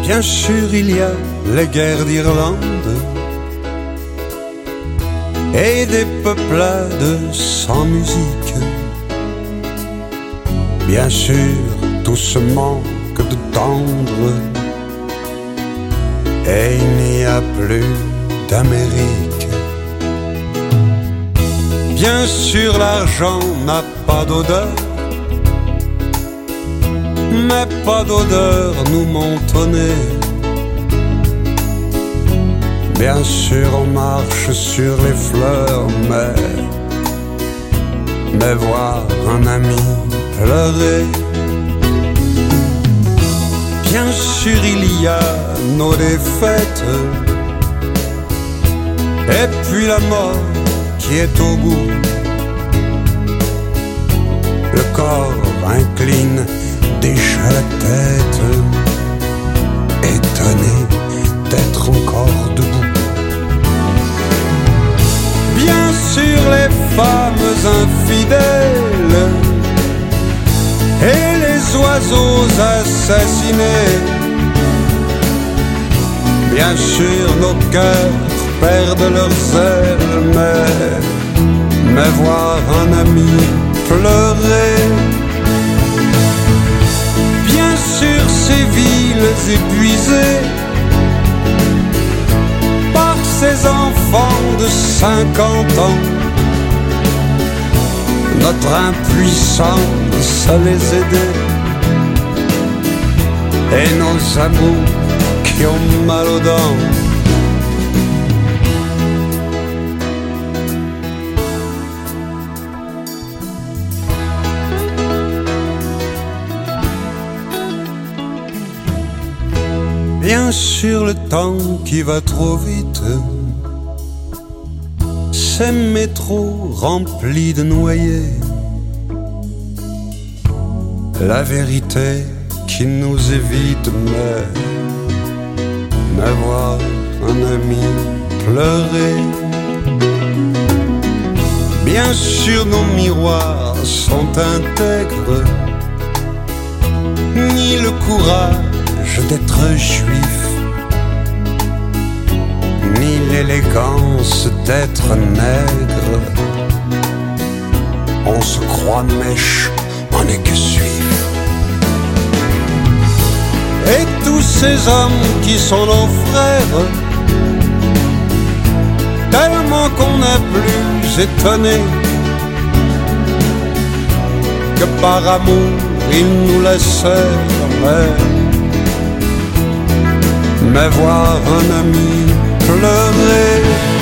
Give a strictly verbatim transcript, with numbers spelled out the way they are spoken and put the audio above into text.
Bien sûr il y a les guerres d'Irlande et des peuplades sans musique. Bien sûr tout ce manque de tendre et il n'y a plus d'Amérique. Bien sûr l'argent n'a pas d'odeur, mais pas d'odeur nous montonnée. Bien sûr on marche sur les fleurs, mais mais voir un ami pleurer. Bien sûr il y a nos défaites et puis la mort qui est au bout. Le corps incline déjà la tête, étonné d'être encore debout. Bien sûr les femmes infidèles et les oiseaux assassinés. Bien sûr nos cœurs perdent leurs ailes, mais, mais voir un ami pleurer. Bien sûr ces villes épuisées par ces enfants de cinquante ans, notre impuissance à les aider, et nos amours qui ont mal aux dents. Bien sûr le temps qui va trop vite, ces métros remplis de noyés, la vérité qui nous évite, mais, mais voir un ami pleurer. Bien sûr nos miroirs sont intègres, ni le courage d'être juif, ni l'élégance d'être nègre. On se croit mèche, on n'est que suif. Et tous ces hommes qui sont nos frères, tellement qu'on n'est plus étonné que par amour ils nous laissèrent. Mais, mais voir un ami pleurer.